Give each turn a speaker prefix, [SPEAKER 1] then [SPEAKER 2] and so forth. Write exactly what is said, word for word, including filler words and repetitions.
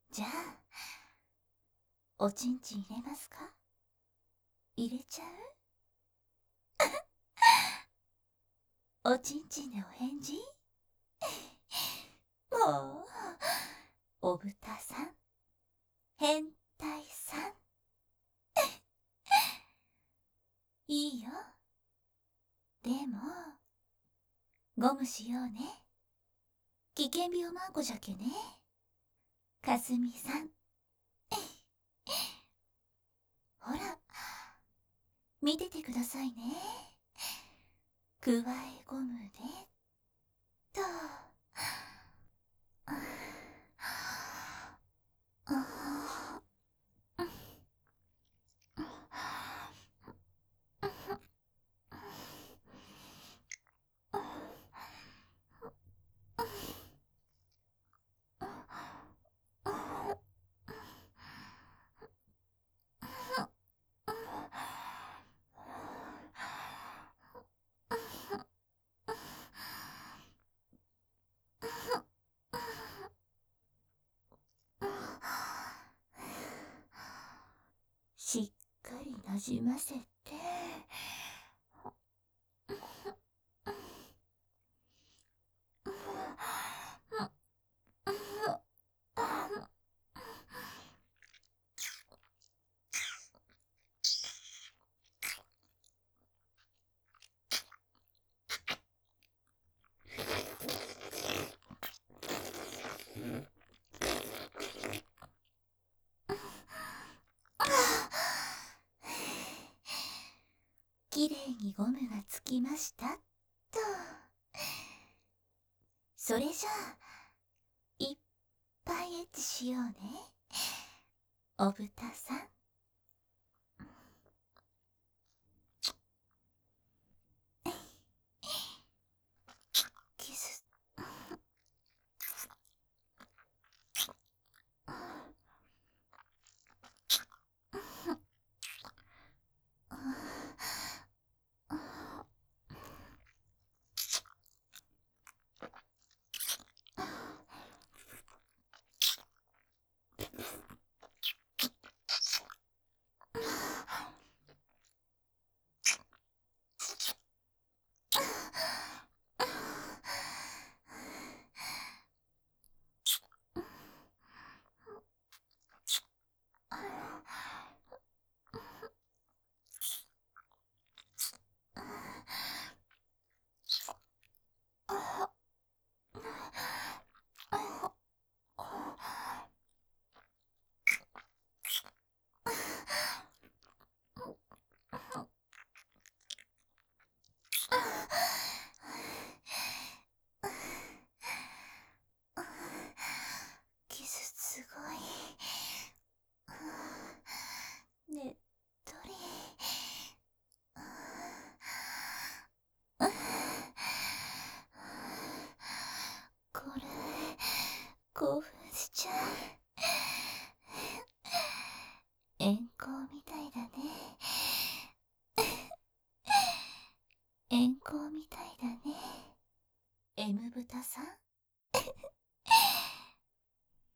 [SPEAKER 1] じゃあ、おちんちん入れますか？入れちゃう？おちんちんでお返事？もう、おぶたさん、変態さん。いいよ。でも、ゴムしようね。危険病マンコじゃけね。かすみさん。ほら、見ててくださいね。くわえゴムで、と。しっかりなじませて。きれいにゴムがつきましたと。それじゃあ、いっぱいエッチしようね。おぶたさん。キス。キスすごい。ねっとり。これ、興奮しちゃう。遠行みたいだね。遠行みたいだね。M ブタさん。